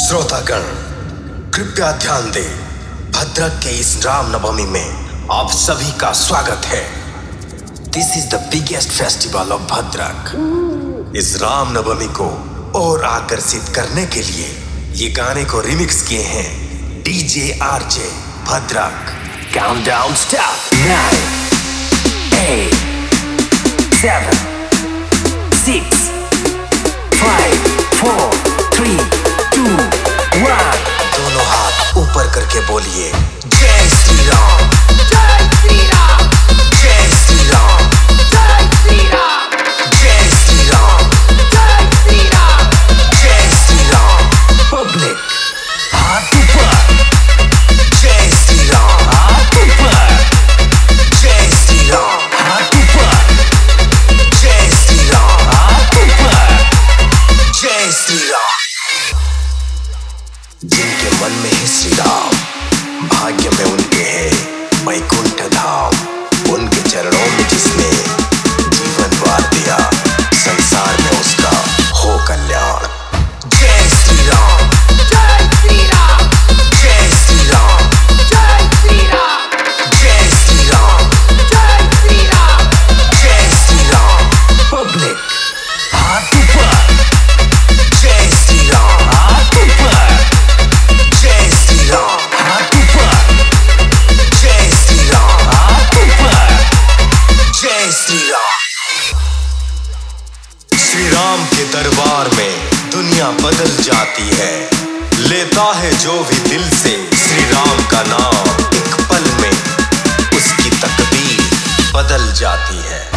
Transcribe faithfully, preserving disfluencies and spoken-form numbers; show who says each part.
Speaker 1: श्रोतागण कृपया ध्यान दें, भद्रक के इस रामनवमी में आप सभी का स्वागत है। This is the biggest festival of Bhadrak. इस रामनवमी को और आकर्षित करने के लिए ये गाने को रिमिक्स किए हैं DJ RJ Bhadrak.
Speaker 2: Countdown start. Nine, eight, seven, six, five, four, three, two, one.
Speaker 1: दोनों हाथ ऊपर करके बोलिए जय श्री राम,
Speaker 3: जय श्री राम,
Speaker 1: जय श्री राम,
Speaker 3: जय श्री राम,
Speaker 1: जय श्री राम,
Speaker 3: जय श्री राम।
Speaker 1: जय श्री राम।
Speaker 2: Public. हाथ ऊपर.
Speaker 1: जय श्री राम,
Speaker 2: हाथ ऊपर.
Speaker 1: जय श्री राम,
Speaker 2: हाथ ऊपर.
Speaker 1: जय श्री राम,
Speaker 2: हाथ ऊपर.
Speaker 1: जय श्री राम। जिनके मन में है श्री राम, भाग्य में उनके है वैकुंठ धाम। उनके चरणों में जिसने जीवन वार दिया, संसार में उसका हो कल्याण। जय श्री राम,
Speaker 3: जय श्री राम,
Speaker 1: जय श्री राम,
Speaker 3: जय श्री राम,
Speaker 1: जय श्री राम,
Speaker 3: जय श्री राम।
Speaker 1: जय श्री राम।
Speaker 2: Public. हाथ ऊपर.
Speaker 1: जय श्री राम,
Speaker 2: हाथ ऊपर.
Speaker 1: जय श्री राम,
Speaker 2: हाथ ऊपर.
Speaker 1: जय श्री राम,
Speaker 2: हाथ ऊपर.
Speaker 1: जय श्री राम। श्री राम के दरबार में दुनिया बदल जाती है। लेता है जो भी दिल से श्री राम का नाम, एक पल में उसकी तकदीर बदल जाती है।